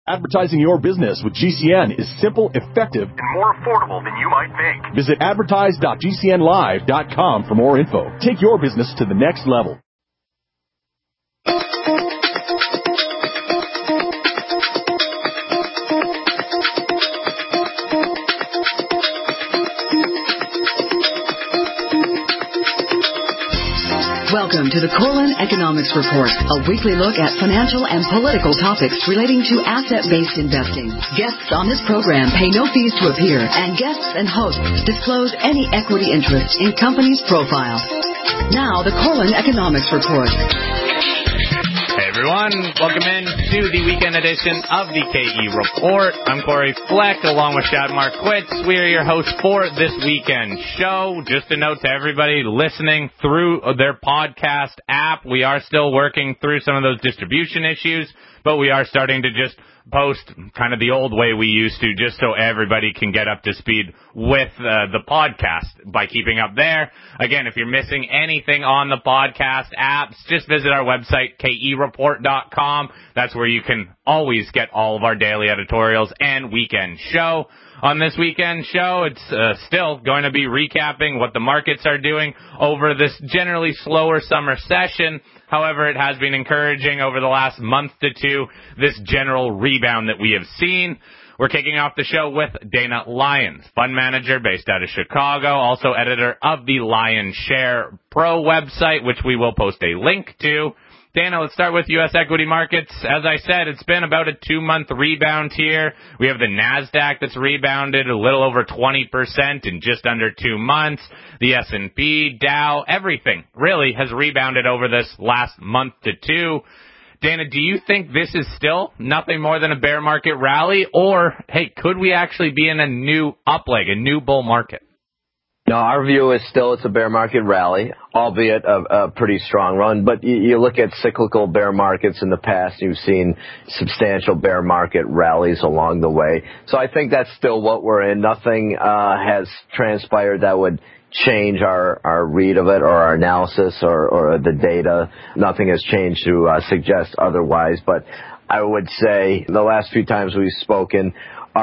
Advertising your business with GCN is simple, effective, and more affordable than you might think. Visit advertise.gcnlive.com for more info. Take your business to the next level. Welcome to the Corlin Economics Report, a weekly look at financial and political topics relating to asset-based investing. Guests on this program pay no fees to appear, and guests and hosts disclose any equity interest in companies' profile. Now, the Corlin Economics Report. Hey everyone, welcome in to the weekend edition of the KE Report. I'm Corey Fleck along with Shad Marquitz. We are your hosts for this weekend show. Just a note to everybody listening through their podcast app, we are still working through some of those distribution issues, but we are starting to just post kind of the old way we used to, just so everybody can get up to speed with the podcast by keeping up there. Again, if you're missing anything on the podcast apps, just visit our website, kereport.com. That's where you can always get all of our daily editorials and weekend show. On this weekend show, it's still going to be recapping what the markets are doing over this generally slower summer session. However, it has been encouraging over the last month to two, this general rebound that we have seen. We're kicking off the show with Dana Lyons, fund manager based out of Chicago, also editor of the Lion Share Pro website, which we will post a link to. Dana, let's start with U.S. equity markets. As I said, it's been about a 2-month rebound here. We have the NASDAQ that's rebounded a little over 20% in just under 2 months. The S&P, Dow, everything really has rebounded over this last month to two. Dana, do you think this is still nothing more than a bear market rally? Or, hey, could we actually be in a new up leg, a new bull market? No, our view is still it's a bear market rally, albeit a pretty strong run. But you look at cyclical bear markets in the past, you've seen substantial bear market rallies along the way. So I think that's still what we're in. Nothing has transpired that would change our read of it or our analysis or the data. Nothing has changed to suggest otherwise. But I would say the last few times we've spoken,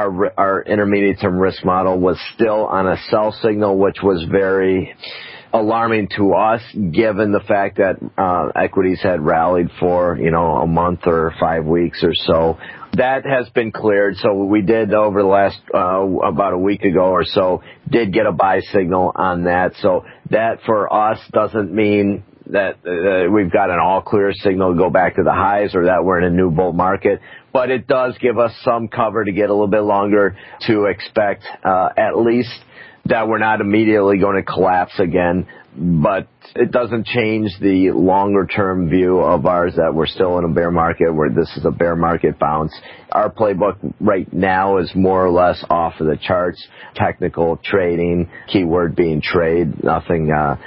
our intermediate term risk model was still on a sell signal, which was very alarming to us, given the fact that equities had rallied for, a month or 5 weeks or so. That has been cleared. So we did over the last about a week ago or so did get a buy signal on that. So that for us doesn't mean that we've got an all clear signal to go back to the highs or that we're in a new bull market. But it does give us some cover to get a little bit longer to expect at least that we're not immediately going to collapse again. But it doesn't change the longer-term view of ours that we're still in a bear market, where this is a bear market bounce. Our playbook right now is more or less off of the charts, technical trading, keyword being trade. Nothing,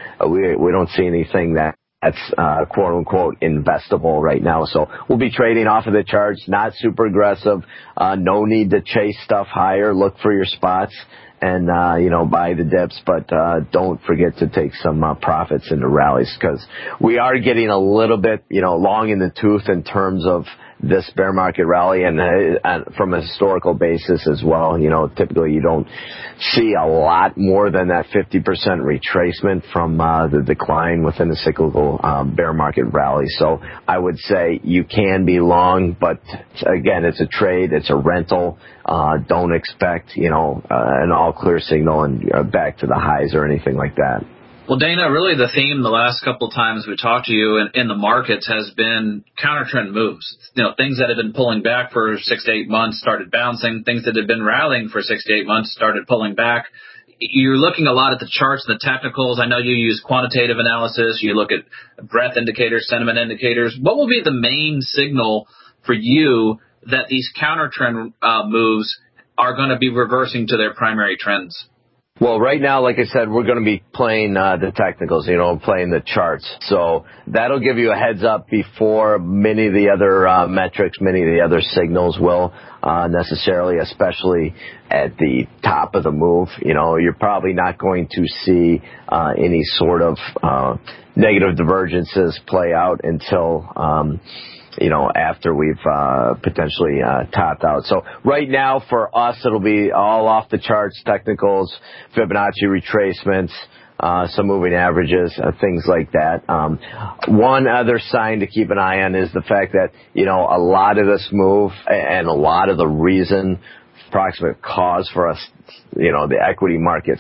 we don't see anything that's quote-unquote investable right now. So we'll be trading off of the charts, not super aggressive, no need to chase stuff higher, look for your spots and, buy the dips, but don't forget to take some profits in the rallies, because we are getting a little bit, long in the tooth in terms of this bear market rally, and from a historical basis as well. Typically you don't see a lot more than that 50% retracement from the decline within the cyclical bear market rally. So I would say you can be long, but again, it's a trade, it's a rental. Don't expect, an all clear signal and back to the highs or anything like that. Well, Dana, really the theme the last couple of times we talked to you in the markets has been counter-trend moves. Things that have been pulling back for 6 to 8 months started bouncing. Things that have been rallying for 6 to 8 months started pulling back. You're looking a lot at the charts and the technicals. I know you use quantitative analysis. You look at breadth indicators, sentiment indicators. What will be the main signal for you that these counter-trend moves are going to be reversing to their primary trends? Well, right now, like I said, we're going to be playing the technicals, playing the charts. So that'll give you a heads up before many of the other metrics, many of the other signals will necessarily, especially at the top of the move. You're probably not going to see any sort of negative divergences play out until after we've potentially topped out. So right now for us, it'll be all off the charts technicals, Fibonacci retracements, some moving averages, things like that. One other sign to keep an eye on is the fact that, a lot of this move and a lot of the reason, approximate cause for us, the equity market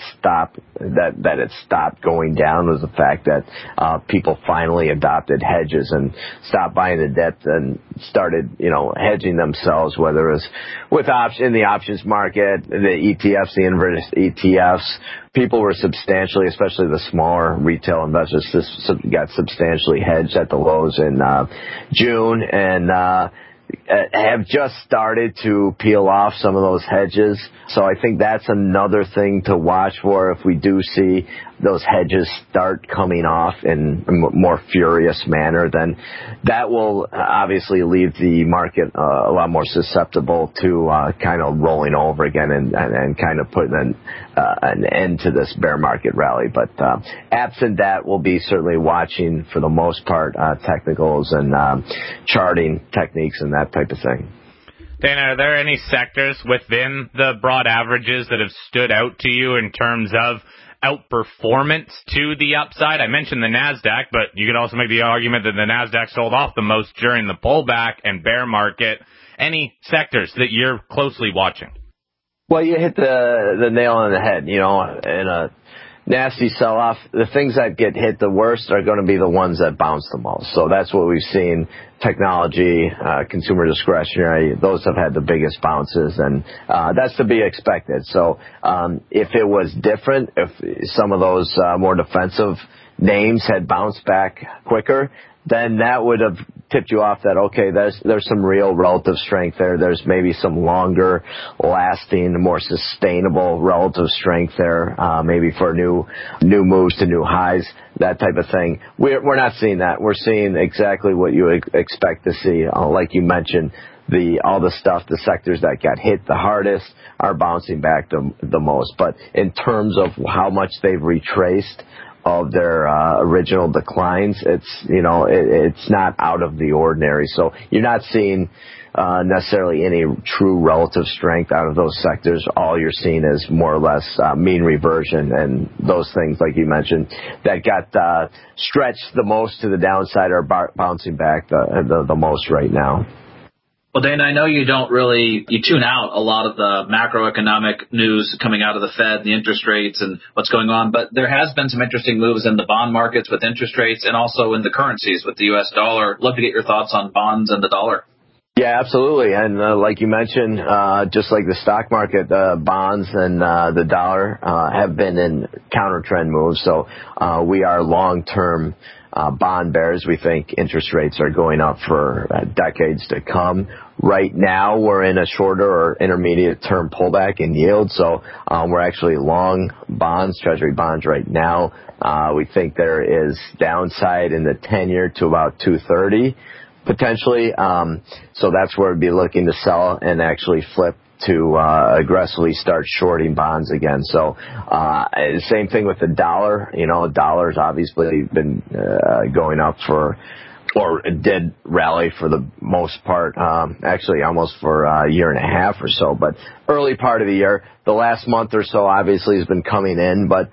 that it stopped going down was the fact that people finally adopted hedges and stopped buying the dip and started, hedging themselves, whether it was with in the options market, the ETFs, the inverse ETFs. People were substantially, especially the smaller retail investors, got substantially hedged at the lows in June and have just started to peel off some of those hedges. So I think that's another thing to watch for if we do see those hedges start coming off in a more furious manner, then that will obviously leave the market a lot more susceptible to kind of rolling over again and kind of putting an end to this bear market rally. But absent that, we'll be certainly watching for the most part technicals and charting techniques and that type of thing. Dana, are there any sectors within the broad averages that have stood out to you in terms of outperformance to the upside? I mentioned the NASDAQ, but you could also make the argument that the NASDAQ sold off the most during the pullback and bear market. Any sectors that you're closely watching? Well, you hit the nail on the head, in a nasty sell-off. The things that get hit the worst are going to be the ones that bounce the most. So that's what we've seen. Technology, consumer discretionary, those have had the biggest bounces, and that's to be expected. So if it was different, if some of those more defensive names had bounced back quicker, then that would have tipped you off that, okay, there's some real relative strength there. There's maybe some longer lasting, more sustainable relative strength there, maybe for new moves to new highs, that type of thing. We're not seeing that. We're seeing exactly what you expect to see. Like you mentioned, all the stuff, the sectors that got hit the hardest are bouncing back the most. But in terms of how much they've retraced of their original declines, it's not out of the ordinary. So you're not seeing necessarily any true relative strength out of those sectors. All you're seeing is more or less mean reversion, and those things, like you mentioned, that got stretched the most to the downside are bouncing back the most right now. Well, Dana, I know you tune out a lot of the macroeconomic news coming out of the Fed, the interest rates and what's going on, but there has been some interesting moves in the bond markets with interest rates and also in the currencies with the U.S. dollar. Love to get your thoughts on bonds and the dollar. Yeah, absolutely. And like you mentioned, just like the stock market, bonds and the dollar have been in counter-trend moves. So we are long-term bond bears. We think interest rates are going up for decades to come. Right now, we're in a shorter or intermediate term pullback in yield. So we're actually long bonds, treasury bonds right now. We think there is downside in the 10-year to about 230 potentially. So that's where we'd be looking to sell and actually flip to aggressively start shorting bonds again. So same thing with the dollar. Dollar's obviously been going up or did rally for the most part, actually almost for a year and a half or so. But early part of the year, the last month or so obviously has been coming in, but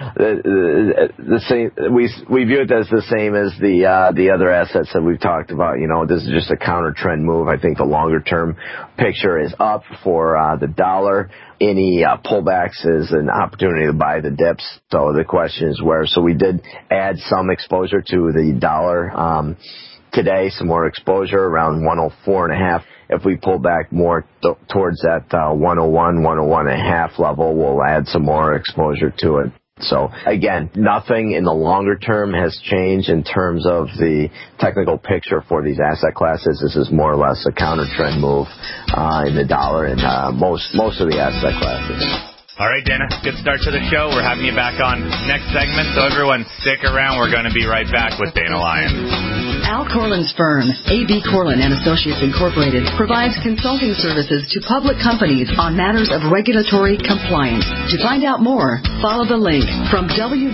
the same, we view it as the same as the other assets that we've talked about. This is just a counter trend move. I think the longer term picture is up for the dollar. Any pullbacks is an opportunity to buy the dips. So the question is where. So we did add some exposure to the dollar today, some more exposure around 104.5. If we pull back more towards that 101, 101.5 level, we'll add some more exposure to it. So again, nothing in the longer term has changed in terms of the technical picture for these asset classes. This is more or less a counter trend move in the dollar and most of the asset classes. All right, Dana, good start to the show. We're having you back on next segment, so everyone stick around. We're going to be right back with Dana Lyons. Al Corlin's firm, A.B. Corlin and Associates Incorporated, provides consulting services to public companies on matters of regulatory compliance. To find out more, follow the link from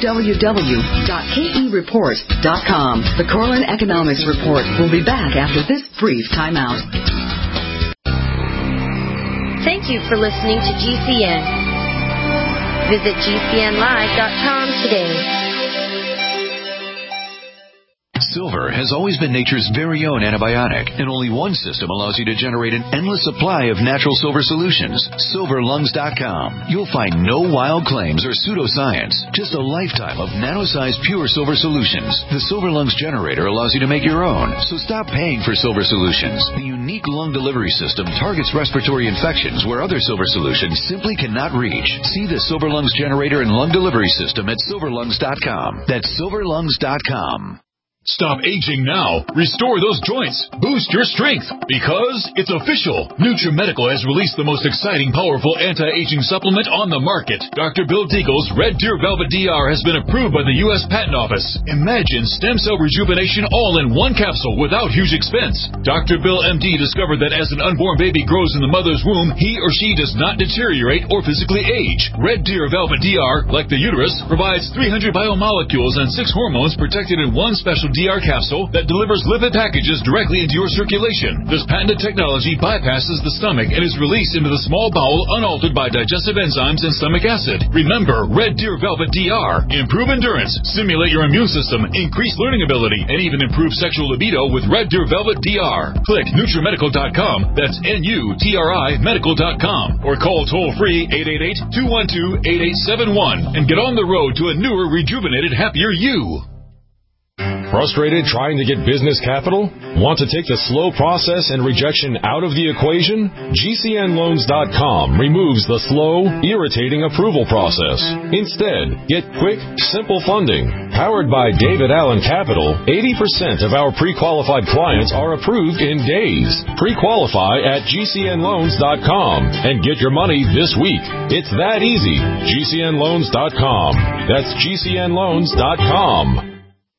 www.kereport.com. The Corlin Economics Report will be back after this brief timeout. Thank you for listening to GCN. Visit GCNlive.com today. Silver has always been nature's very own antibiotic, and only one system allows you to generate an endless supply of natural silver solutions. SilverLungs.com. You'll find no wild claims or pseudoscience, just a lifetime of nano-sized pure silver solutions. The Silver Lungs generator allows you to make your own, so stop paying for silver solutions. The unique lung delivery system targets respiratory infections where other silver solutions simply cannot reach. See the Silver Lungs generator and lung delivery system at SilverLungs.com. That's SilverLungs.com. Stop aging now. Restore those joints. Boost your strength. Because it's official. NutriMedical has released the most exciting, powerful anti-aging supplement on the market. Dr. Bill Deagle's Red Deer Velvet DR has been approved by the U.S. Patent Office. Imagine stem cell rejuvenation all in one capsule without huge expense. Dr. Bill MD discovered that as an unborn baby grows in the mother's womb, he or she does not deteriorate or physically age. Red Deer Velvet DR, like the uterus, provides 300 biomolecules and 6 hormones protected in one special DR capsule that delivers lipid packages directly into your circulation. This patented technology bypasses the stomach and is released into the small bowel unaltered by digestive enzymes and stomach acid. Remember, Red Deer Velvet DR. Improve endurance, stimulate your immune system, increase learning ability, and even improve sexual libido with Red Deer Velvet DR. Click NutriMedical.com, that's NUTRI Medical.com, or call toll-free 888-212-8871 and get on the road to a newer, rejuvenated, happier you. Frustrated trying to get business capital? Want to take the slow process and rejection out of the equation? GCNloans.com removes the slow, irritating approval process. Instead, get quick, simple funding. Powered by David Allen Capital, 80% of our pre-qualified clients are approved in days. Pre-qualify at GCNloans.com and get your money this week. It's that easy. GCNloans.com. That's GCNloans.com.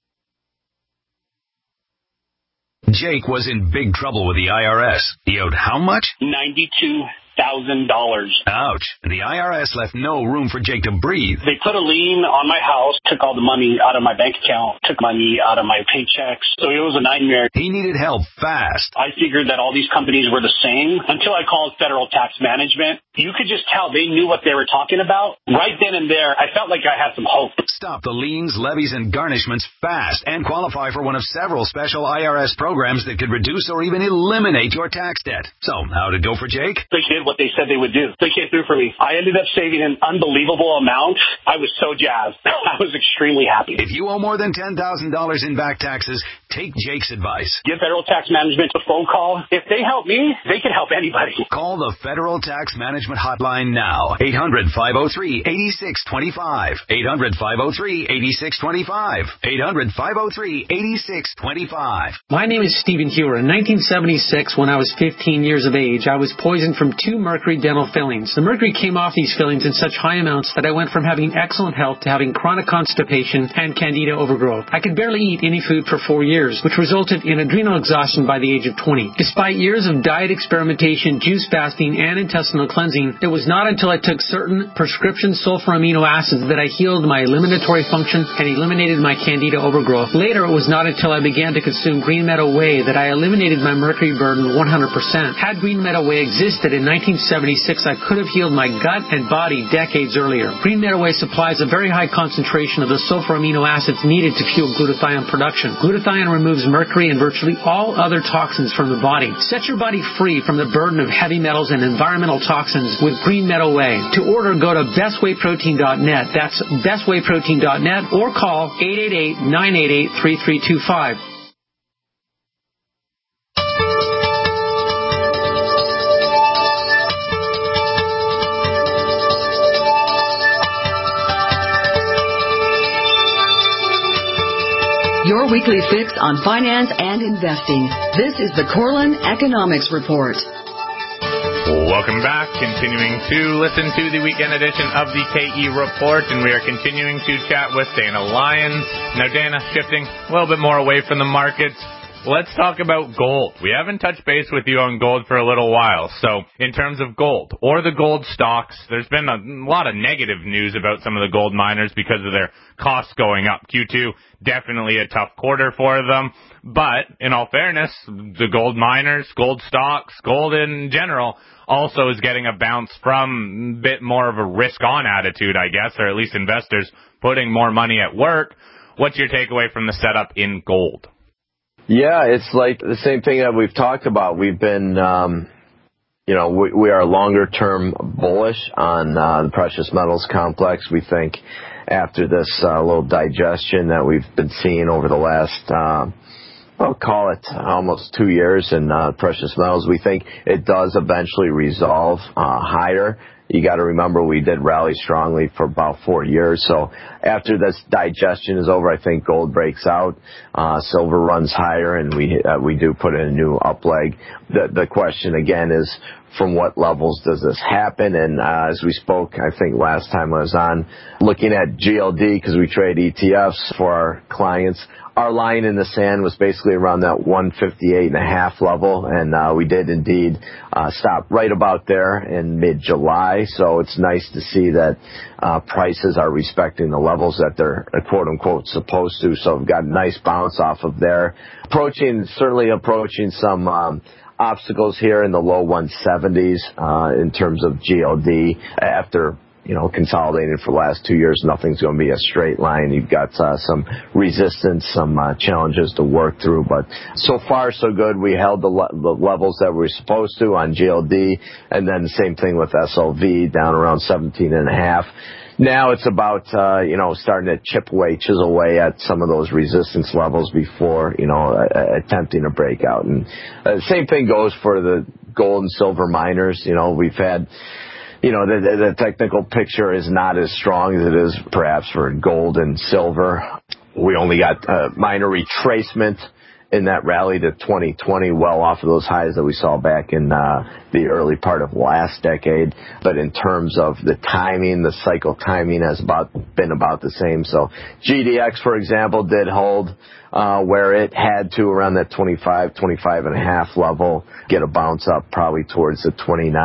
Jake was in big trouble with the IRS. He owed how much? $92,000. Ouch. The IRS left no room for Jake to breathe. They put a lien on my house, took all the money out of my bank account, took money out of my paychecks. So it was a nightmare. He needed help fast. I figured that all these companies were the same until I called Federal Tax Management. You could just tell they knew what they were talking about. Right then and there, I felt like I had some hope. Stop the liens, levies, and garnishments fast and qualify for one of several special IRS programs that could reduce or even eliminate your tax debt. So, how'd it go for Jake? They did what they said they would do. They came through for me. I ended up saving an unbelievable amount. I was so jazzed. I was extremely happy. If you owe more than $10,000 in back taxes, take Jake's advice. Give Federal Tax Management a phone call. If they help me, they can help anybody. Call the Federal Tax Management hotline now. 800-503-8625. 800-503-8625. 800-503-8625. My name is Stephen Hewer. In 1976, when I was 15 years of age, I was poisoned from 2 mercury dental fillings. The mercury came off these fillings in such high amounts that I went from having excellent health to having chronic constipation and candida overgrowth. I could barely eat any food for 4 years, which resulted in adrenal exhaustion by the age of 20. Despite years of diet experimentation, juice fasting, and intestinal cleansing, it was not until I took certain prescription sulfur amino acids that I healed my eliminatory function and eliminated my candida overgrowth. Later, it was not until I began to consume Green Meadow Whey that I eliminated my mercury burden 100%. Had Green Meadow Whey existed in 1976, I could have healed my gut and body decades earlier. Green Meadow Whey supplies a very high concentration of the sulfur amino acids needed to fuel glutathione production. Glutathione removes mercury and virtually all other toxins from the body. Set your body free from the burden of heavy metals and environmental toxins with Green Meadow Whey. To order, go to bestwayprotein.net. That's bestwayprotein.net or call 888-988-3325. Your weekly fix on finance and investing. This is the Corlin Economics Report. Welcome back. Continuing to listen to the weekend edition of the KE Report, and we are continuing to chat with Dana Lyons. Now, Dana, shifting a little bit more away from the markets, let's talk about gold. We haven't touched base with you on gold for a little while. So in terms of gold or the gold stocks, there's been a lot of negative news about some of the gold miners because of their costs going up. Q2, definitely a tough quarter for them. But in all fairness, the gold miners, gold stocks, gold in general also is getting a bounce from a bit more of a risk-on attitude, I guess, or at least investors putting more money at work. What's your takeaway from the setup in gold? Yeah, it's like the same thing that we've talked about. We've been, we are longer-term bullish on the precious metals complex. We think after this little digestion that we've been seeing over the last, I'll call it almost 2 years in precious metals, we think it does eventually resolve higher. You got to remember we did rally strongly for about 4 years. So after this digestion is over, I think gold breaks out, silver runs higher, and we do put in a new up leg. The question again is, from what levels does this happen? And as we spoke, I think last time I was on, looking at GLD, because we trade ETFs for our clients, our line in the sand was basically around that 158.5 level, and we did indeed stop right about there in mid-July. So it's nice to see that prices are respecting the levels that they're quote-unquote supposed to. So we've got a nice bounce off of there. Certainly approaching some obstacles here in the low 170s in terms of GLD. After consolidating for the last 2 years, nothing's going to be a straight line. You've got some resistance, some challenges to work through, but so far so good. We held the levels that we were supposed to on GLD, and then the same thing with SLV, down around 17.5. Now it's about, starting to chisel away at some of those resistance levels before, attempting a breakout. And the same thing goes for the gold and silver miners. We've had, the technical picture is not as strong as it is perhaps for gold and silver. We only got minor retracement in that rally to 2020, well off of those highs that we saw back in the early part of last decade. But in terms of the timing, the cycle timing has been about the same. So GDX, for example, did hold where it had to around that 25.5 level, get a bounce up probably towards the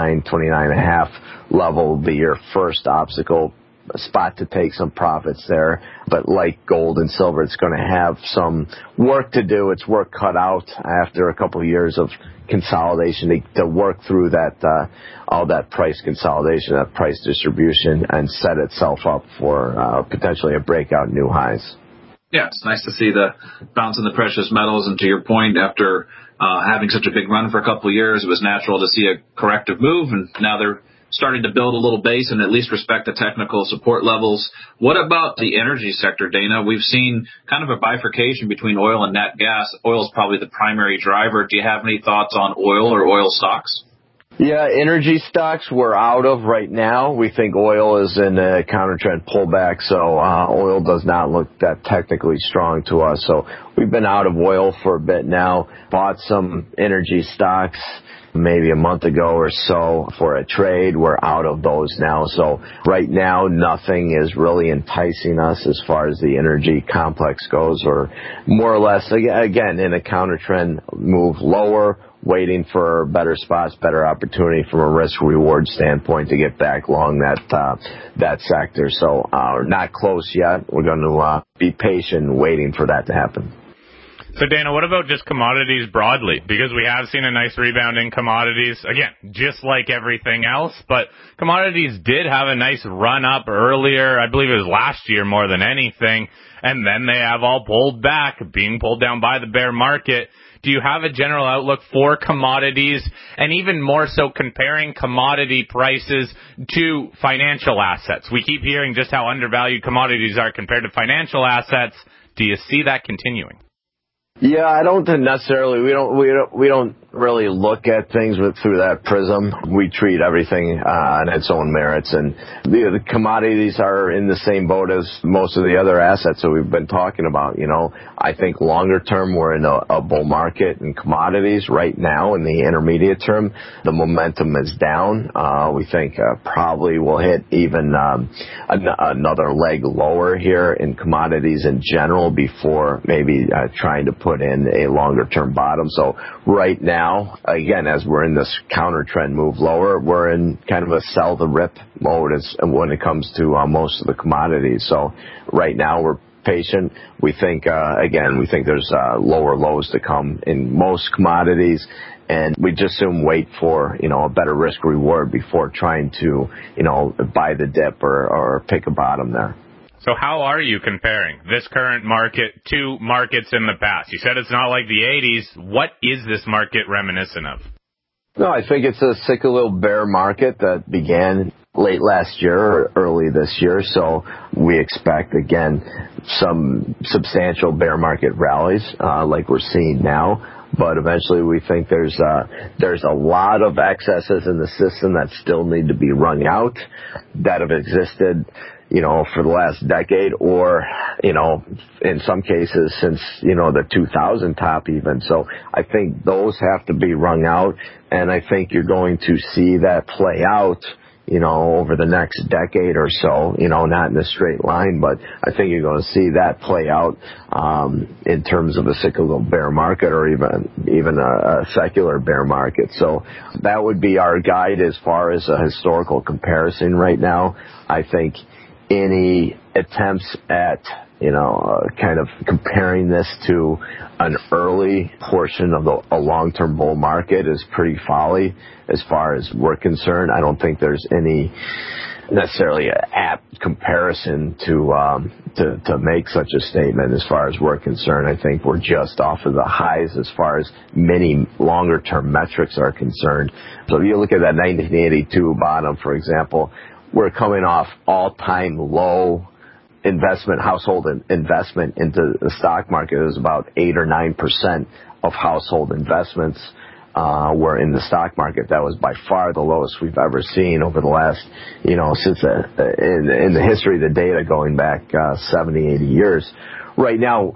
29.5 level, be your first obstacle spot to take some profits there. But like gold and silver, it's going to have some work to do. It's work cut out after a couple of years of consolidation to work through that all that price consolidation, that price distribution, and set itself up for potentially a breakout new highs. Yeah, it's nice to see the bounce in the precious metals. And to your point, after having such a big run for a couple of years, it was natural to see a corrective move, and now they're starting to build a little base and at least respect the technical support levels. What about the energy sector, Dana? We've seen kind of a bifurcation between oil and nat gas. Oil is probably the primary driver. Do you have any thoughts on oil or oil stocks? Yeah, energy stocks we're out of right now. We think oil is in a counter-trend pullback, so oil does not look that technically strong to us. So we've been out of oil for a bit now. Bought some energy stocks maybe a month ago or so for a trade. We're out of those now. So right now, nothing is really enticing us as far as the energy complex goes, or more or less, again, in a counter-trend move lower, waiting for better spots, better opportunity from a risk-reward standpoint to get back long that sector. So not close yet. We're going to be patient waiting for that to happen. So, Dana, what about just commodities broadly? Because we have seen a nice rebound in commodities, again, just like everything else, but commodities did have a nice run up earlier. I believe it was last year more than anything, and then they have all pulled back, being pulled down by the bear market. Do you have a general outlook for commodities, and even more so comparing commodity prices to financial assets? We keep hearing just how undervalued commodities are compared to financial assets. Do you see that continuing? Yeah, I don't necessarily. We don't really look at things through that prism. We treat everything on its own merits, and the commodities are in the same boat as most of the other assets that we've been talking about. I think longer term we're in a bull market in commodities. Right now in the intermediate term, the momentum is down. We think probably we'll hit even another leg lower here in commodities in general before maybe trying to put in a longer term bottom. So right now, again, as we're in this counter trend move lower, we're in kind of a sell the rip mode when it comes to most of the commodities. So right now we're patient. We think there's lower lows to come in most commodities, and we just soon wait for a better risk reward before trying to buy the dip or pick a bottom there. So how are you comparing this current market to markets in the past? You said it's not like the 80s. What is this market reminiscent of? No, I think it's a cyclical bear market that began late last year or early this year. So we expect, again, some substantial bear market rallies like we're seeing now. But eventually we think there's a lot of excesses in the system that still need to be wrung out that have existed for the last decade or, in some cases since, the 2000 top even. So I think those have to be wrung out, and I think you're going to see that play out, over the next decade or so, not in a straight line, but I think you're going to see that play out, in terms of a cyclical bear market or even a secular bear market. So that would be our guide as far as a historical comparison right now. I think any attempts at, kind of comparing this to an early portion of a long-term bull market is pretty folly as far as we're concerned. I don't think there's any necessarily an apt comparison to make such a statement as far as we're concerned. I think we're just off of the highs as far as many longer-term metrics are concerned. So if you look at that 1982 bottom, for example, we're coming off all-time low household investment into the stock market. It was about 8 or 9% of household investments were in the stock market. That was by far the lowest we've ever seen over the last, since in the history of the data going back 70, 80 years. Right now,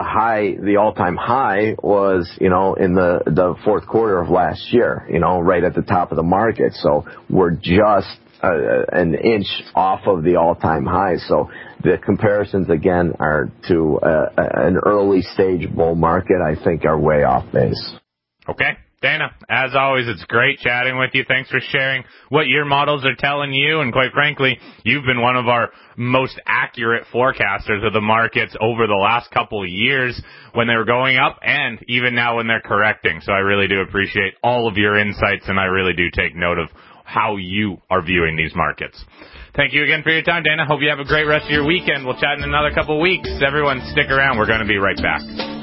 the all-time high was, in the fourth quarter of last year, right at the top of the market. So we're just an inch off of the all-time high. So the comparisons, again, are to an early stage bull market, I think, are way off base. Okay. Dana, as always, it's great chatting with you. Thanks for sharing what your models are telling you. And quite frankly, you've been one of our most accurate forecasters of the markets over the last couple of years when they were going up and even now when they're correcting. So I really do appreciate all of your insights, and I really do take note of how you are viewing these markets. Thank you again for your time, Dana. Hope you have a great rest of your weekend. We'll chat in another couple of weeks. Everyone, stick around. We're going to be right back.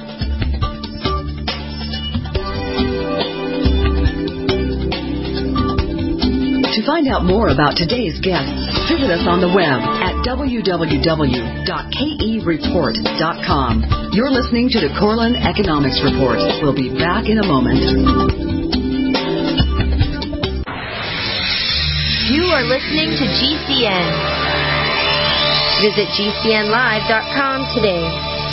To find out more about today's guests, visit us on the web at www.kereport.com. You're listening to the Corlin Economics Report. We'll be back in a moment. You are listening to GCN. Visit GCNlive.com today.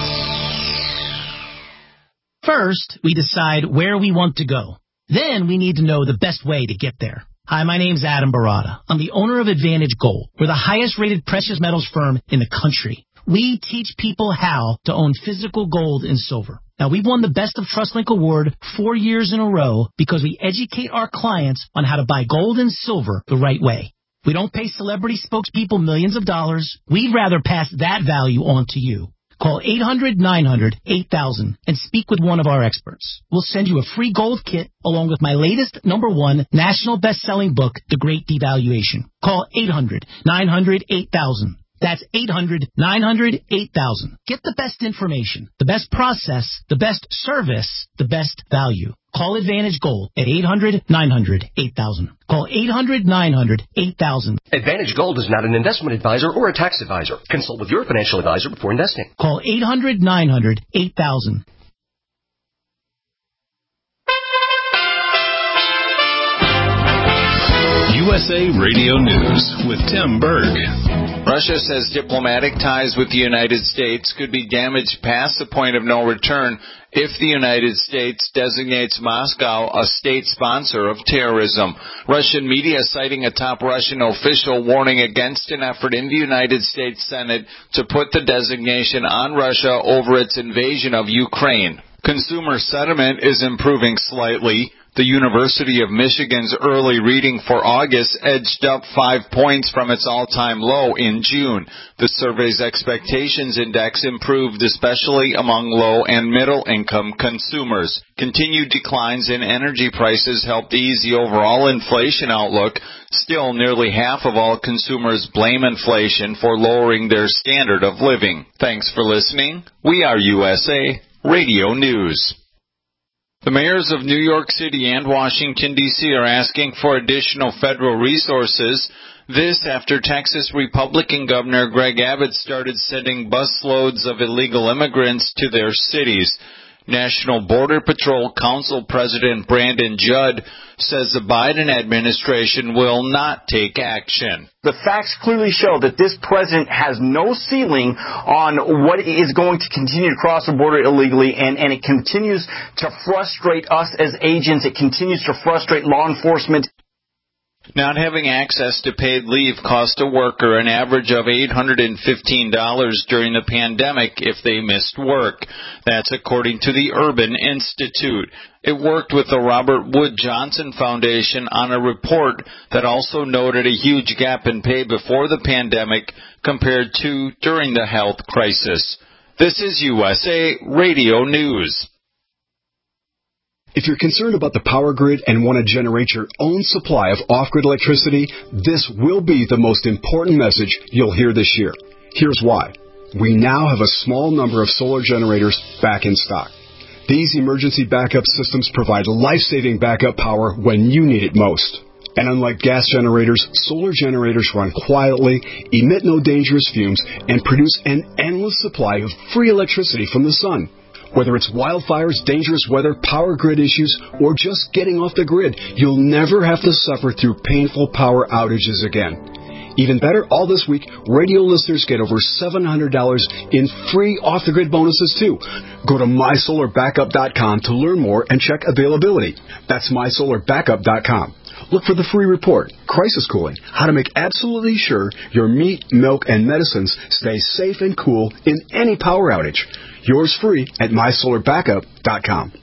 First, we decide where we want to go. Then we need to know the best way to get there. Hi, my name's Adam Barada. I'm the owner of Advantage Gold. We're the highest rated precious metals firm in the country. We teach people how to own physical gold and silver. Now, we've won the Best of TrustLink Award 4 years in a row because we educate our clients on how to buy gold and silver the right way. We don't pay celebrity spokespeople millions of dollars. We'd rather pass that value on to you. Call 800-900-8000 and speak with one of our experts. We'll send you a free gold kit along with my latest #1 national best-selling book, The Great Devaluation. Call 800-900-8000. That's 800-900-8000. Get the best information, the best process, the best service, the best value. Call Advantage Gold at 800-900-8000. Call 800-900-8000. Advantage Gold is not an investment advisor or a tax advisor. Consult with your financial advisor before investing. Call 800-900-8000. USA Radio News with Tim Berg. Russia says diplomatic ties with the United States could be damaged past the point of no return if the United States designates Moscow a state sponsor of terrorism. Russian media citing a top Russian official warning against an effort in the United States Senate to put the designation on Russia over its invasion of Ukraine. Consumer sentiment is improving slightly. The University of Michigan's early reading for August edged up 5 points from its all-time low in June. The survey's expectations index improved, especially among low and middle-income consumers. Continued declines in energy prices helped ease the overall inflation outlook. Still, nearly half of all consumers blame inflation for lowering their standard of living. Thanks for listening. We are USA Radio News. The mayors of New York City and Washington, D.C. are asking for additional federal resources. This after Texas Republican Governor Greg Abbott started sending busloads of illegal immigrants to their cities. National Border Patrol Council President Brandon Judd says the Biden administration will not take action. The facts clearly show that this president has no ceiling on what is going to continue to cross the border illegally, and it continues to frustrate us as agents. It continues to frustrate law enforcement. Not having access to paid leave cost a worker an average of $815 during the pandemic if they missed work. That's according to the Urban Institute. It worked with the Robert Wood Johnson Foundation on a report that also noted a huge gap in pay before the pandemic compared to during the health crisis. This is USA Radio News. If you're concerned about the power grid and want to generate your own supply of off-grid electricity, this will be the most important message you'll hear this year. Here's why. We now have a small number of solar generators back in stock. These emergency backup systems provide life-saving backup power when you need it most. And unlike gas generators, solar generators run quietly, emit no dangerous fumes, and produce an endless supply of free electricity from the sun. Whether it's wildfires, dangerous weather, power grid issues, or just getting off the grid, you'll never have to suffer through painful power outages again. Even better, all this week, radio listeners get over $700 in free off-the-grid bonuses, too. Go to MySolarBackup.com to learn more and check availability. That's MySolarBackup.com. Look for the free report, Crisis Cooling, how to make absolutely sure your meat, milk, and medicines stay safe and cool in any power outage. Yours free at MySolarBackup.com.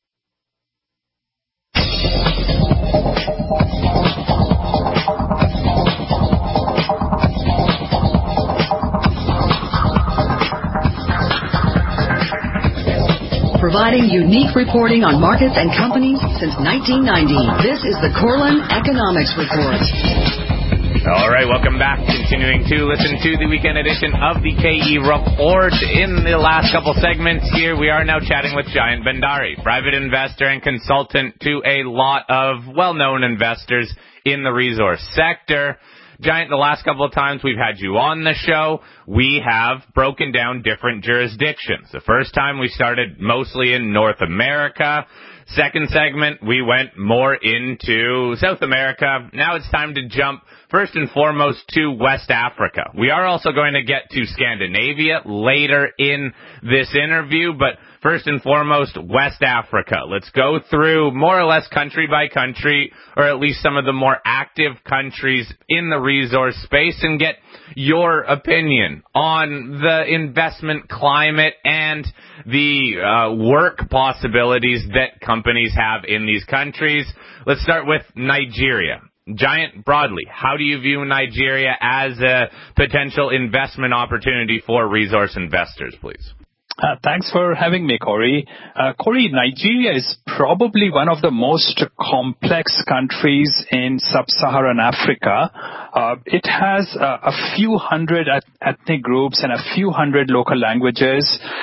Providing unique reporting on markets and companies since 1990. This is the Corlin Economics Report. All right, welcome back. Continuing to listen to the weekend edition of the KE Report. In the last couple segments here, we are now chatting with Jayant Bhandari, private investor and consultant to a lot of well-known investors in the resource sector. Jayant, the last couple of times we've had you on the show, we have broken down different jurisdictions. The first time we started mostly in North America. Second segment, we went more into South America. Now it's time to jump first and foremost to West Africa. We are also going to get to Scandinavia later in this interview, but first and foremost, West Africa. Let's go through more or less country by country, or at least some of the more active countries in the resource space, and get your opinion on the investment climate and the work possibilities that companies have in these countries. Let's start with Nigeria. Jayant, broadly, how do you view Nigeria as a potential investment opportunity for resource investors, please? Thanks for having me, Corey. Corey, Nigeria is probably one of the most complex countries in sub-Saharan Africa. It has a few hundred ethnic groups and a few hundred local languages.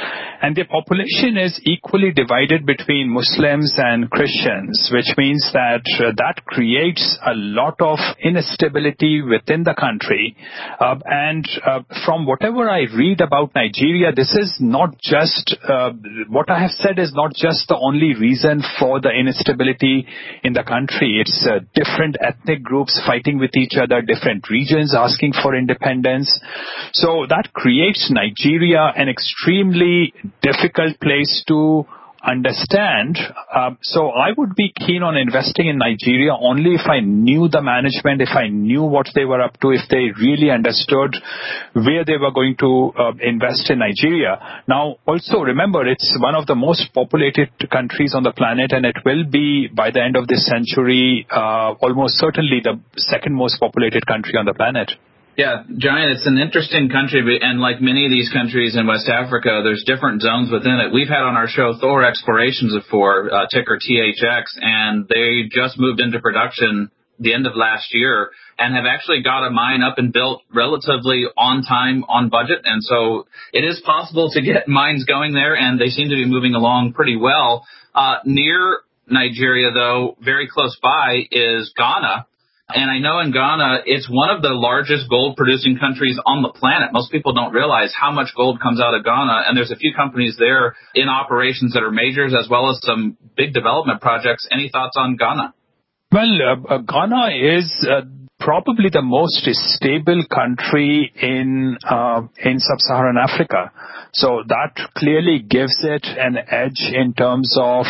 and their population is equally divided between Muslims and Christians, which means that that creates a lot of instability within the country. And from whatever I read about Nigeria, this is not just, what I have said is not just the only reason for the instability in the country. It's different ethnic groups fighting with each other, different regions asking for independence. So that creates Nigeria an extremely difficult place to understand. So I would be keen on investing in Nigeria only if I knew the management, if I knew what they were up to, if they really understood where they were going to invest in Nigeria. Now, also remember, it's one of the most populated countries on the planet, and it will be, by the end of this century, almost certainly the second most populated country on the planet. Yeah, Giant, it's an interesting country, and like many of these countries in West Africa, there's different zones within it. We've had on our show Thor Explorations before, ticker THX, and they just moved into production the end of last year and have actually got a mine up and built relatively on time, on budget. And so it is possible to get mines going there, and they seem to be moving along pretty well. Near Nigeria, though, very close by, is Ghana. And I know in Ghana, it's one of the largest gold-producing countries on the planet. Most people don't realize how much gold comes out of Ghana, and there's a few companies there in operations that are majors, as well as some big development projects. Any thoughts on Ghana? Well, Ghana is probably the most stable country in sub-Saharan Africa. So that clearly gives it an edge in terms of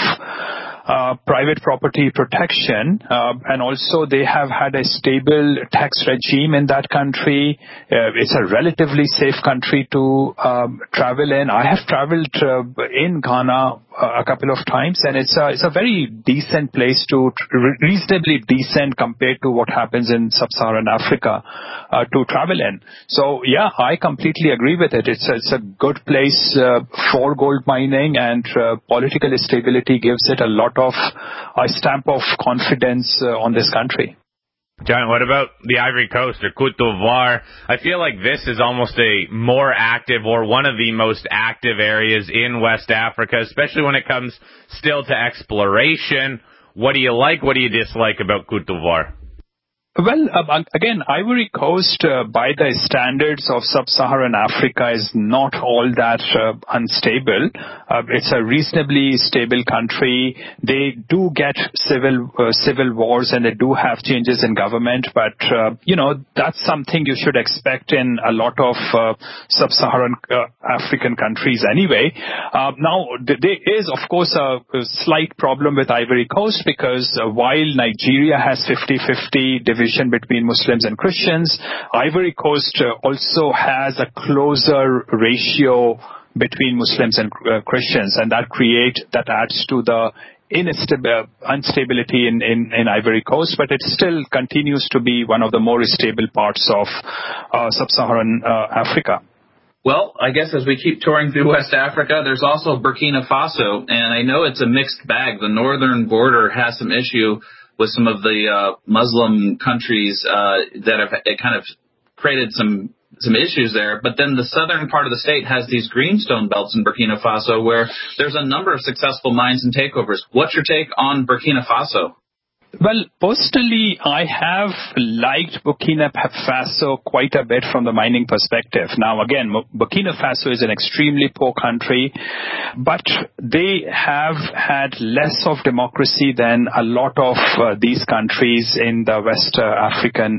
private property protection, and also they have had a stable tax regime in that country. It's a relatively safe country to travel in. I have traveled in Ghana a couple of times, and it's a very decent place to reasonably decent compared to what happens in sub-Saharan Africa to travel in. So yeah, I completely agree with it. It's a good place for gold mining, and political stability gives it a lot of a stamp of confidence on this country. John, what about the Ivory Coast or Côte d'Ivoire? I feel like this is almost a more active, or one of the most active areas in West Africa, especially when it comes still to exploration. What do you like? What do you dislike about Côte d'Ivoire? Well, again, Ivory Coast, by the standards of sub-Saharan Africa, is not all that unstable. It's a reasonably stable country. They do get civil wars, and they do have changes in government, but that's something you should expect in a lot of sub-Saharan African countries anyway. Now, there is, of course, a slight problem with Ivory Coast, because while Nigeria has 50-50 division between Muslims and Christians, Ivory Coast also has a closer ratio between Muslims and Christians, and that adds to the instability in Ivory Coast, but it still continues to be one of the more stable parts of sub-Saharan Africa. Well, I guess as we keep touring through West Africa, there's also Burkina Faso, and I know it's a mixed bag. The northern border has some issue with some of the Muslim countries that have kind of created some issues there. But then the southern part of the state has these greenstone belts in Burkina Faso where there's a number of successful mines and takeovers. What's your take on Burkina Faso? Well, personally, I have liked Burkina Faso quite a bit from the mining perspective. Now, again, Burkina Faso is an extremely poor country, but they have had less of democracy than a lot of these countries in the West African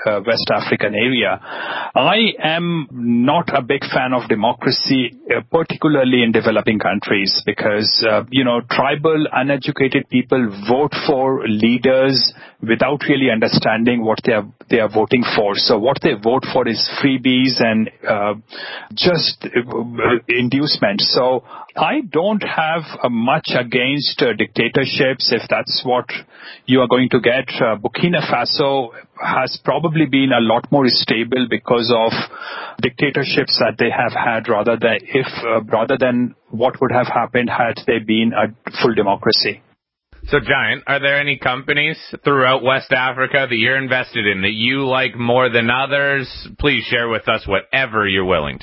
area. I am not a big fan of democracy, particularly in developing countries, because, tribal, uneducated people vote for leaders without really understanding what they are voting for. So what they vote for is freebies and just inducement. So I don't have much against dictatorships if that's what you are going to get. Burkina Faso has probably been a lot more stable because of dictatorships that they have had rather than what would have happened had they been a full democracy. So, Giant, are there any companies throughout West Africa that you're invested in that you like more than others? Please share with us whatever you're willing to.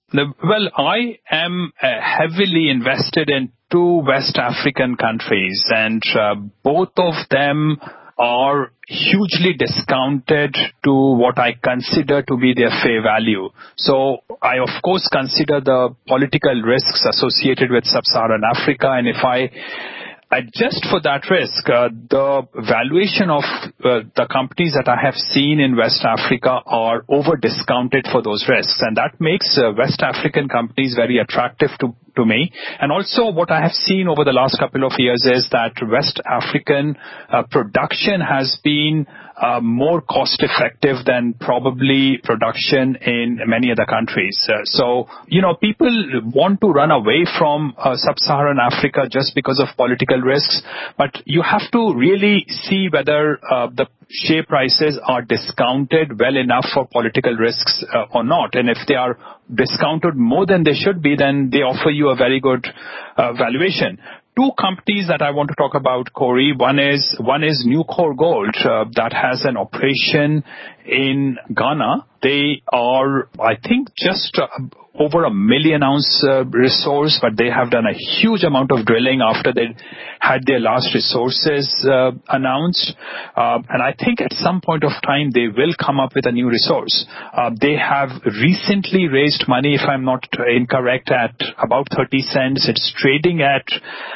Well, I am heavily invested in 2 West African countries, and both of them are hugely discounted to what I consider to be their fair value. So I, of course, consider the political risks associated with Sub-Saharan Africa, and if I adjust for that risk, the valuation of the companies that I have seen in West Africa are over discounted for those risks, and that makes West African companies very attractive to me. And also what I have seen over the last couple of years is that West African production has been more cost effective than probably production in many other countries. So, people want to run away from Sub-Saharan Africa just because of political risks, but you have to really see whether the share prices are discounted well enough for political risks or not. And if they are discounted more than they should be, then they offer you a very good valuation. 2 companies that I want to talk about, Corey. One is Nucor Gold that has an operation in Ghana. They are, I think, just over 1 million ounce resource, but they have done a huge amount of drilling after they had their last resources announced. And I think at some point of time they will come up with a new resource. They have recently raised money, if I'm not incorrect, at about 30 cents. It's trading at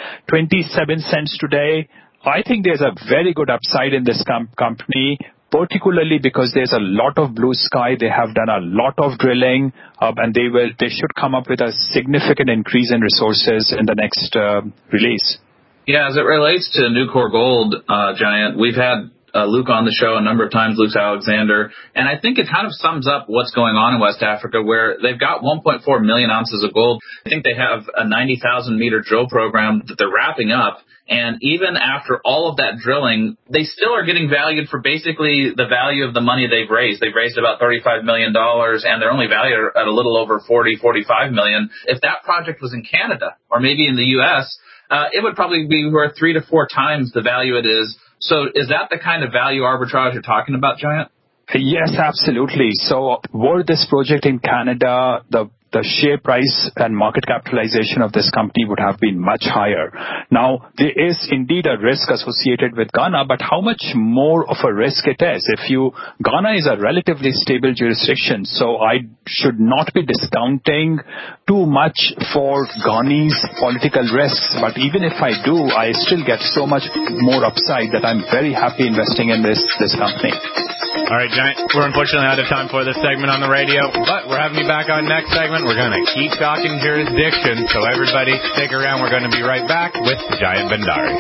27 cents today. I think there's a very good upside in this company, particularly because there's a lot of blue sky. They have done a lot of drilling, and they should come up with a significant increase in resources in the next release. Yeah, as it relates to Nucor Gold, Giant, we've had Luke on the show a number of times, Luke Alexander, and I think it kind of sums up what's going on in West Africa, where they've got 1.4 million ounces of gold. I think they have a 90,000-meter drill program that they're wrapping up. And even after all of that drilling, they still are getting valued for basically the value of the money they've raised. They've raised about $35 million, and they're only valued at a little over $45 million. If that project was in Canada or maybe in the U.S., it would probably be worth 3 to 4 times the value it is. So is that the kind of value arbitrage you're talking about, Giant? Yes, absolutely. So were this project in Canada, the share price and market capitalization of this company would have been much higher. Now, there is indeed a risk associated with Ghana, but how much more of a risk it is? Ghana is a relatively stable jurisdiction, so I should not be discounting too much for Ghanese political risks, but even if I do, I still get so much more upside that I'm very happy investing in this company. All right, Giant, we're unfortunately out of time for this segment on the radio, but we're having you back on next segment. We're going to keep talking jurisdiction, so everybody stick around. We're going to be right back with Giant Bhandari.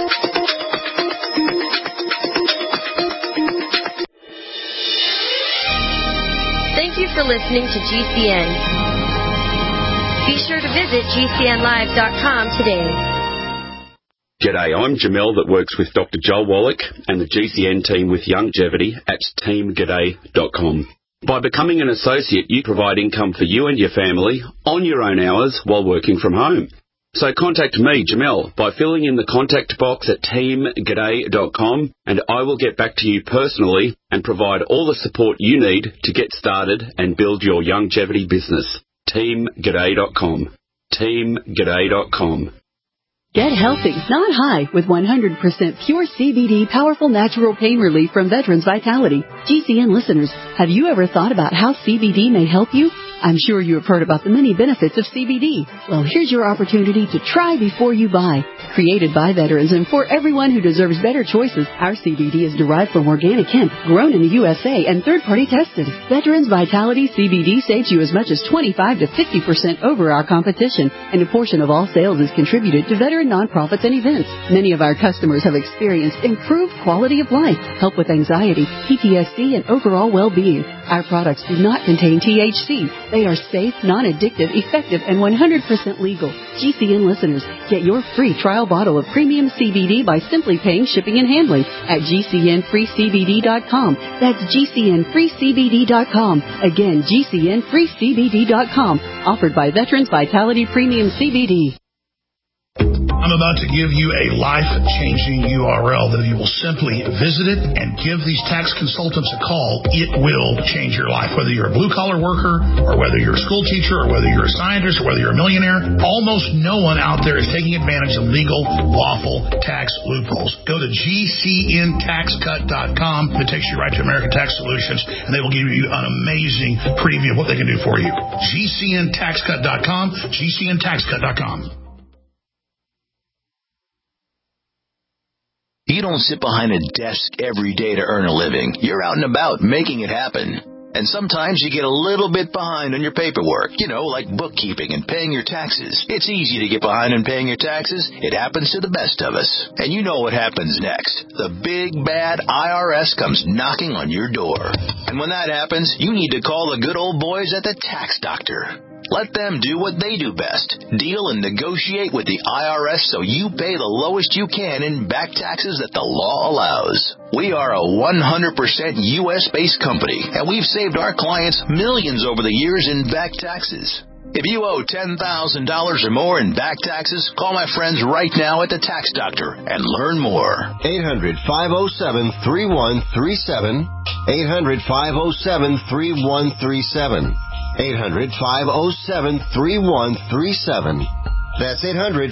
Thank you for listening to GCN. Be sure to visit GCNlive.com today. G'day, I'm Jamel that works with Dr. Joel Wallach and the GCN team with Longevity at teamg'day.com. By becoming an associate, you provide income for you and your family on your own hours while working from home. So contact me, Jamel, by filling in the contact box at teamg'day.com, and I will get back to you personally and provide all the support you need to get started and build your longevity business. teamg'day.com. teamg'day.com. Get healthy, not high, with 100% pure CBD powerful natural pain relief from Veterans Vitality. GCN listeners, have you ever thought about how CBD may help you? I'm sure you have heard about the many benefits of CBD. Well, here's your opportunity to try before you buy. Created by veterans and for everyone who deserves better choices, our CBD is derived from organic hemp, grown in the USA, and third-party tested. Veterans Vitality CBD saves you as much as 25 to 50% over our competition, and a portion of all sales is contributed to veteran nonprofits and events. Many of our customers have experienced improved quality of life, help with anxiety, PTSD, and overall well-being. Our products do not contain THC. They are safe, non-addictive, effective, and 100% legal. GCN listeners, get your free trial bottle of premium CBD by simply paying shipping and handling at GCNFreeCBD.com. That's GCNFreeCBD.com. Again, GCNFreeCBD.com. Offered by Veterans Vitality Premium CBD. I'm about to give you a life-changing URL that if you will simply visit it and give these tax consultants a call, it will change your life. Whether you're a blue-collar worker or whether you're a school teacher or whether you're a scientist or whether you're a millionaire, almost no one out there is taking advantage of legal, lawful tax loopholes. Go to GCNTaxCut.com. It takes you right to American Tax Solutions, and they will give you an amazing preview of what they can do for you. GCNTaxCut.com, GCNTaxCut.com. You don't sit behind a desk every day to earn a living. You're out and about making it happen. And sometimes you get a little bit behind on your paperwork, like bookkeeping and paying your taxes. It's easy to get behind on paying your taxes. It happens to the best of us. And you know what happens next. The big, bad IRS comes knocking on your door. And when that happens, you need to call the good old boys at the Tax Doctor. Let them do what they do best. Deal and negotiate with the IRS so you pay the lowest you can in back taxes that the law allows. We are a 100% U.S.-based company, and we've saved our clients millions over the years in back taxes. If you owe $10,000 or more in back taxes, call my friends right now at the Tax Doctor and learn more. 800-507-3137. 800-507-3137. 800-507-3137. That's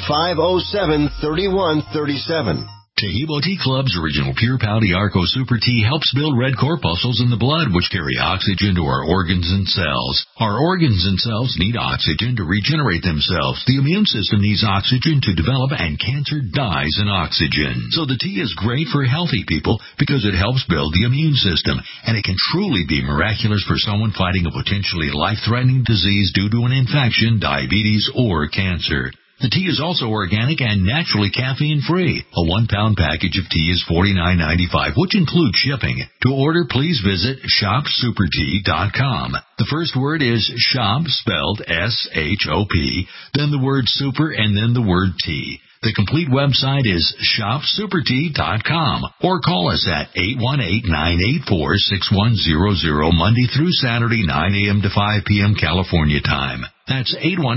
800-507-3137. Taheebo Tea Club's original Pure Pau Arco Super Tea helps build red corpuscles in the blood, which carry oxygen to our organs and cells. Our organs and cells need oxygen to regenerate themselves. The immune system needs oxygen to develop, and cancer dies in oxygen. So the tea is great for healthy people because it helps build the immune system, and it can truly be miraculous for someone fighting a potentially life-threatening disease due to an infection, diabetes, or cancer. The tea is also organic and naturally caffeine-free. A 1-pound package of tea is $49.95, which includes shipping. To order, please visit shopsupertea.com. The first word is shop, spelled S-H-O-P, then the word super, and then the word tea. The complete website is shopsupertea.com, or call us at 818-984-6100 Monday through Saturday, 9 a.m. to 5 p.m. California time. That's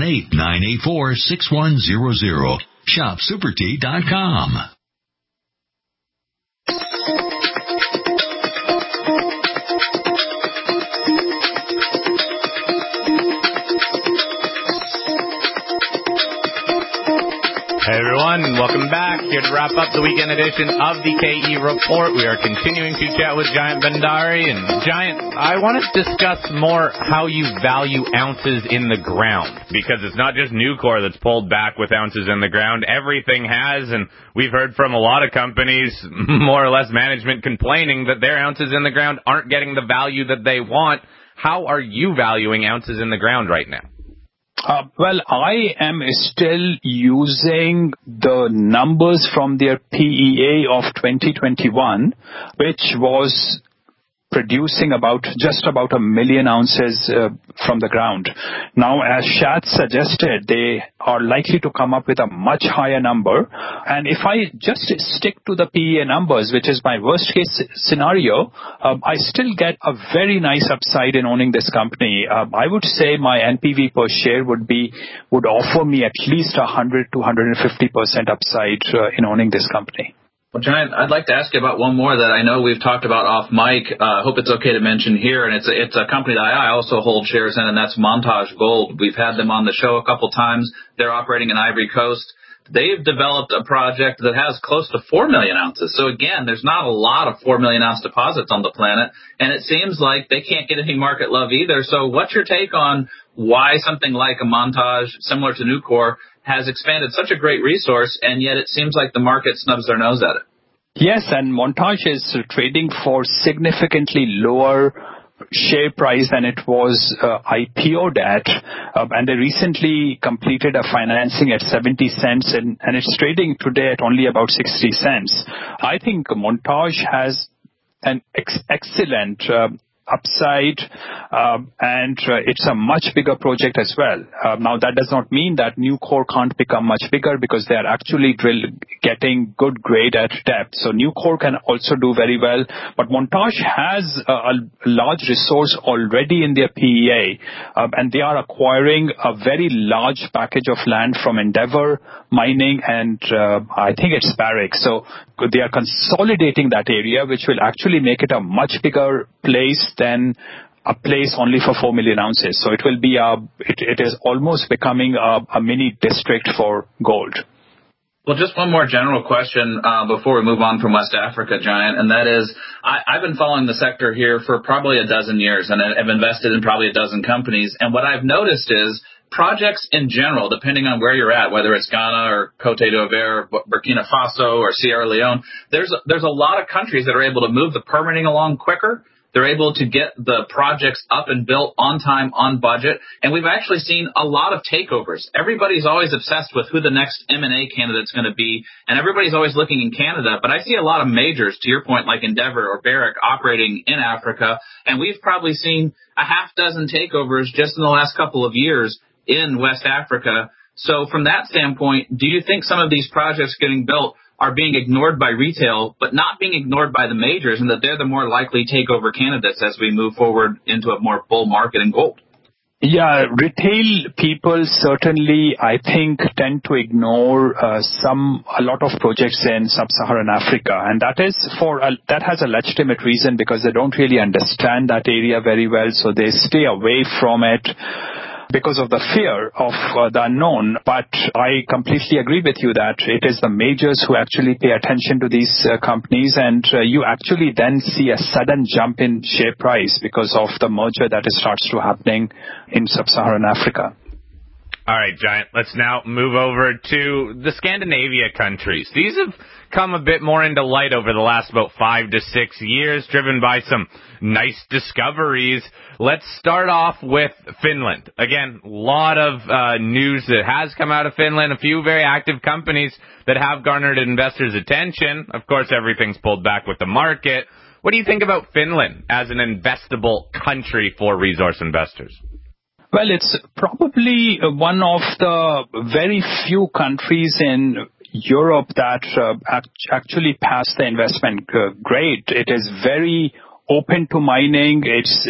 818-984-6100. shopsupertea.com. Hey everyone, welcome back. Here to wrap up the weekend edition of the KE Report. We are continuing to chat with Giant Bhandari. And Giant, I want to discuss more how you value ounces in the ground, because it's not just Nucor that's pulled back with ounces in the ground. Everything has, and we've heard from a lot of companies, more or less management, complaining that their ounces in the ground aren't getting the value that they want. How are you valuing ounces in the ground right now? Well, I am still using the numbers from their PEA of 2021, which was producing just about 1 million ounces from the ground. Now, as Shad suggested, they are likely to come up with a much higher number. And if I just stick to the PEA numbers, which is my worst case scenario, I still get a very nice upside in owning this company. I would say my NPV per share would offer me at least 100 to 150% upside in owning this company. Well, Giant, I'd like to ask you about one more that I know we've talked about off mic. I hope it's okay to mention here, and it's a company that I also hold shares in, and that's Montage Gold. We've had them on the show a couple times. They're operating in Ivory Coast. They've developed a project that has close to 4 million ounces. So, again, there's not a lot of 4 million ounce deposits on the planet, and it seems like they can't get any market love either. So what's your take on why something like a Montage, similar to Nucor, has expanded such a great resource, and yet it seems like the market snubs their nose at it? Yes, and Montage is trading for significantly lower share price than it was IPO'd at, and they recently completed a financing at 70 cents, and it's trading today at only about 60 cents. I think Montage has an excellent upside, and it's a much bigger project as well. Now, that does not mean that Nucor can't become much bigger because they are actually getting good grade at depth. So Nucor can also do very well. But Montage has a large resource already in their PEA, and they are acquiring a very large package of land from Endeavor Mining and I think it's Barrick. So they are consolidating that area, which will actually make it a much bigger place than a place only for 4 million ounces. So it will be it is almost becoming a mini district for gold. Well, just one more general question before we move on from West Africa, Giant, and that is, I've been following the sector here for probably a dozen years, and I've invested in probably a dozen companies, and what I've noticed is projects in general, depending on where you're at, whether it's Ghana or Cote d'Ivoire, Burkina Faso, or Sierra Leone, there's a lot of countries that are able to move the permitting along quicker. They're able to get the projects up and built on time, on budget, and we've actually seen a lot of takeovers. Everybody's always obsessed with who the next M&A candidate's going to be, and everybody's always looking in Canada, but I see a lot of majors, to your point, like Endeavor or Barrick, operating in Africa, and we've probably seen a half dozen takeovers just in the last couple of years in West Africa. So from that standpoint, do you think some of these projects getting built are being ignored by retail, but not being ignored by the majors, and that they're the more likely takeover candidates as we move forward into a more bull market in gold? Yeah, retail people certainly, I think, tend to ignore a lot of projects in sub-Saharan Africa, and that has a legitimate reason because they don't really understand that area very well, so they stay away from it because of the fear of the unknown. But I completely agree with you that it is the majors who actually pay attention to these companies, and you actually then see a sudden jump in share price because of the merger that starts to happening in sub-Saharan Africa. All right, Giant, let's now move over to the Scandinavia countries. These have come a bit more into light over the last about 5 to 6 years, driven by some nice discoveries. Let's start off with Finland. Again, a lot of news that has come out of Finland, a few very active companies that have garnered investors' attention. Of course, everything's pulled back with the market. What do you think about Finland as an investable country for resource investors? Well, it's probably one of the very few countries in Europe that actually passed the investment grade. It is very open to mining.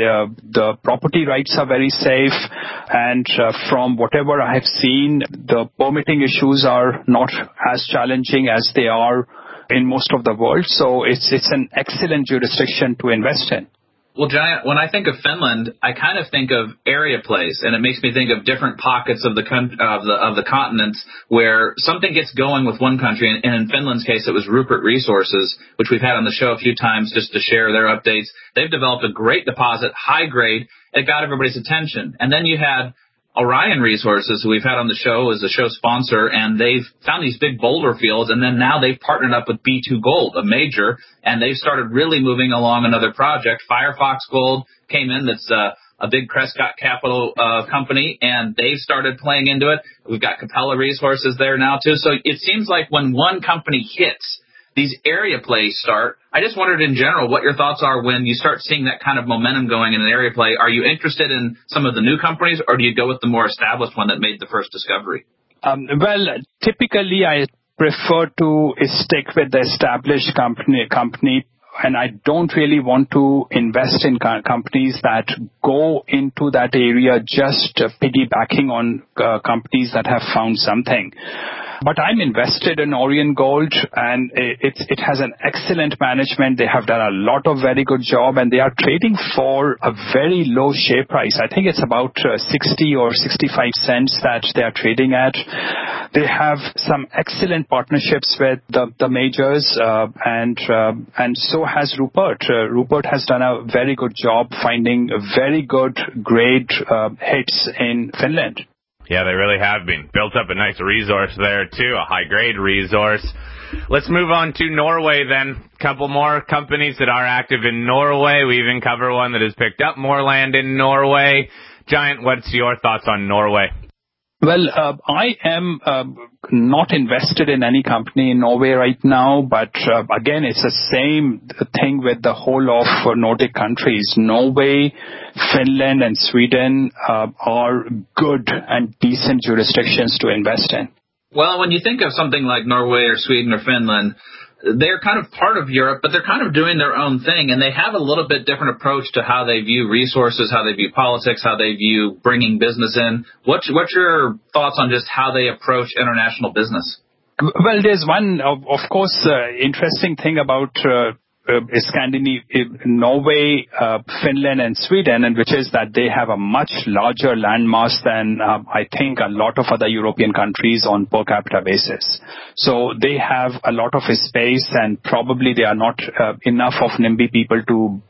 The property rights are very safe, and from whatever I have seen, the permitting issues are not as challenging as they are in most of the world. So it's an excellent jurisdiction to invest in. Well, Giant, when I think of Finland, I kind of think of area plays, and it makes me think of different pockets of the continents where something gets going with one country, and in Finland's case, it was Rupert Resources, which we've had on the show a few times just to share their updates. They've developed a great deposit, high grade. It got everybody's attention. And then you had Orion Resources, who we've had on the show as a show sponsor, and they've found these big boulder fields, and then now they've partnered up with B2 Gold, a major, and they've started really moving along another project. Firefox Gold came in, that's a big Prescott Capital company, and they've started playing into it. We've got Capella Resources there now, too. So it seems like when one company hits, these area plays start. I just wondered in general what your thoughts are when you start seeing that kind of momentum going in an area play. Are you interested in some of the new companies, or do you go with the more established one that made the first discovery? Well, typically I prefer to stick with the established company, and I don't really want to invest in companies that go into that area just piggybacking on companies that have found something. But I'm invested in Orion Gold, and it has an excellent management. They have done a lot of very good job, and they are trading for a very low share price. I think it's about 60 or 65 cents that they are trading at. They have some excellent partnerships with the majors, and so has Rupert. Rupert has done a very good job finding very good grade hits in Finland. Yeah, they really have been. Built up a nice resource there, too, a high-grade resource. Let's move on to Norway, then. A couple more companies that are active in Norway. We even cover one that has picked up more land in Norway. Giant, what's your thoughts on Norway? Well, I am not invested in any company in Norway right now, but again, it's the same thing with the whole of Nordic countries. Norway, Finland, and Sweden are good and decent jurisdictions to invest in. Well, when you think of something like Norway or Sweden or Finland, they're kind of part of Europe, but they're kind of doing their own thing, and they have a little bit different approach to how they view resources, how they view politics, how they view bringing business in. What's your thoughts on just how they approach international business? Well, there's one, of course, interesting thing about Norway, Finland, and Sweden, and which is that they have a much larger landmass than I think a lot of other European countries on per capita basis. So they have a lot of space, and probably they are not enough of NIMBY people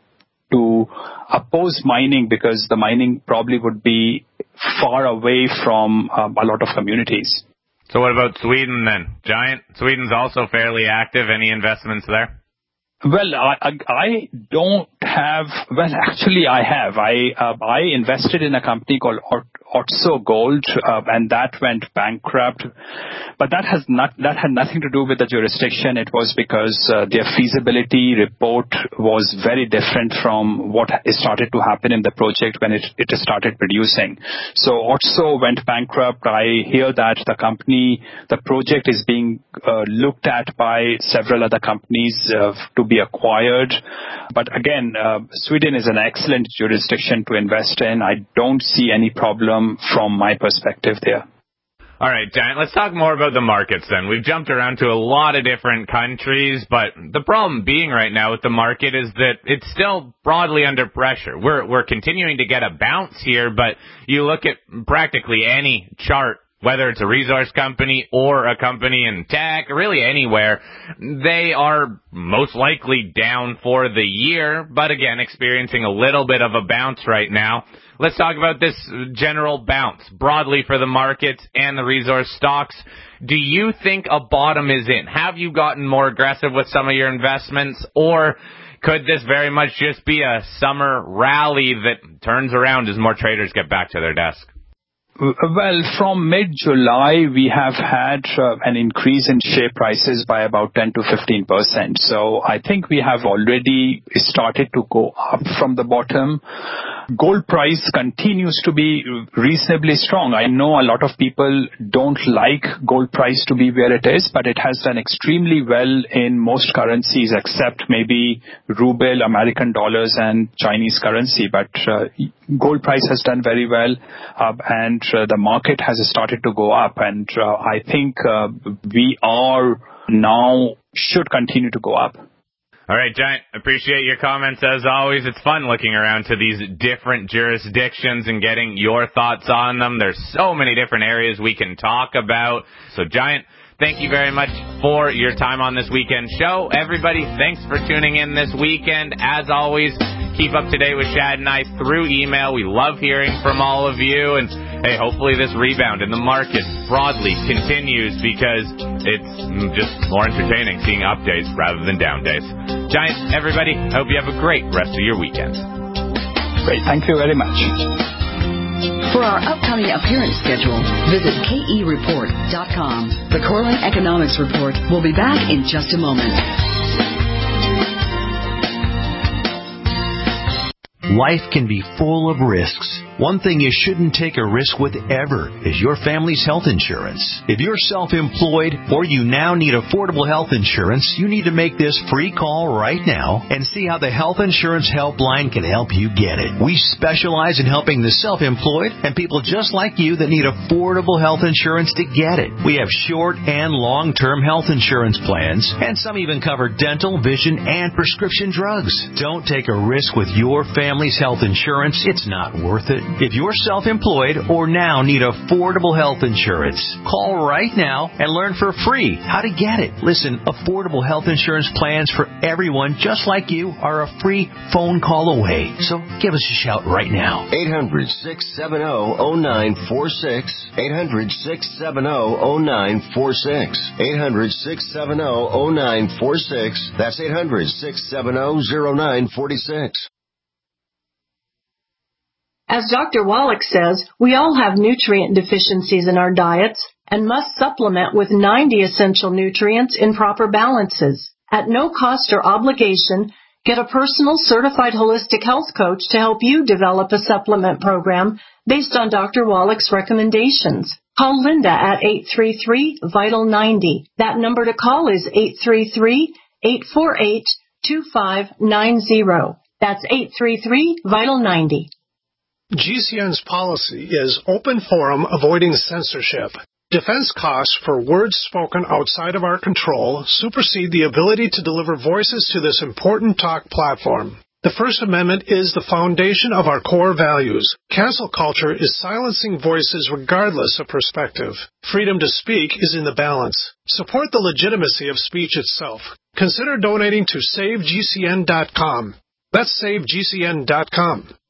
to oppose mining, because the mining probably would be far away from a lot of communities. So what about Sweden then? Giant, Sweden's also fairly active. Any investments there? Well, I don't have. Well, actually, I have. I invested in a company called Otso Gold, and that went bankrupt. But that had nothing to do with the jurisdiction. It was because their feasibility report was very different from what started to happen in the project when it started producing. So Otso went bankrupt. I hear that the project is being looked at by several other companies to be acquired. But again, Sweden is an excellent jurisdiction to invest in. I don't see any problem from my perspective there. All right, Giant, let's talk more about the markets then. We've jumped around to a lot of different countries, but the problem being right now with the market is that it's still broadly under pressure. We're continuing to get a bounce here, but you look at practically any chart, whether it's a resource company or a company in tech, or really anywhere, they are most likely down for the year, but again, experiencing a little bit of a bounce right now. Let's talk about this general bounce broadly for the markets and the resource stocks. Do you think a bottom is in? Have you gotten more aggressive with some of your investments, or could this very much just be a summer rally that turns around as more traders get back to their desk? Well, from mid-July, we have had an increase in share prices by about 10 to 15%. So I think we have already started to go up from the bottom. Gold price continues to be reasonably strong. I know a lot of people don't like gold price to be where it is, but it has done extremely well in most currencies except maybe ruble, American dollars, and Chinese currency. But gold price has done very well, and the market has started to go up, and I think we are now should continue to go up. All right, Giant, appreciate your comments as always. It's fun looking around to these different jurisdictions and getting your thoughts on them. There's so many different areas we can talk about. So, Giant, thank you very much for your time on this weekend show. Everybody, thanks for tuning in this weekend. As always, keep up to date with Shad and I through email. We love hearing from all of you. And, hey, hopefully this rebound in the market broadly continues, because it's just more entertaining seeing up days rather than down days. Giant, everybody, I hope you have a great rest of your weekend. Great. Thank you very much. For our upcoming appearance schedule, visit KEReport.com. The Corlin Economics Report will be back in just a moment. Life can be full of risks. One thing you shouldn't take a risk with ever is your family's health insurance. If you're self-employed or you now need affordable health insurance, you need to make this free call right now and see how the Health Insurance Helpline can help you get it. We specialize in helping the self-employed and people just like you that need affordable health insurance to get it. We have short and long-term health insurance plans, and some even cover dental, vision, and prescription drugs. Don't take a risk with your family's health insurance. It's not worth it. If you're self-employed or now need affordable health insurance, call right now and learn for free how to get it. Listen, affordable health insurance plans for everyone just like you are a free phone call away. So give us a shout right now. 800-670-0946. 800-670-0946. 800-670-0946. That's 800-670-0946. As Dr. Wallach says, we all have nutrient deficiencies in our diets and must supplement with 90 essential nutrients in proper balances. At no cost or obligation, get a personal certified holistic health coach to help you develop a supplement program based on Dr. Wallach's recommendations. Call Linda at 833-VITAL-90. That number to call is 833-848-2590. That's 833-VITAL-90. GCN's policy is open forum, avoiding censorship. Defense costs for words spoken outside of our control supersede the ability to deliver voices to this important talk platform. The First Amendment is the foundation of our core values. Cancel culture is silencing voices regardless of perspective. Freedom to speak is in the balance. Support the legitimacy of speech itself. Consider donating to SaveGCN.com. That's SaveGCN.com.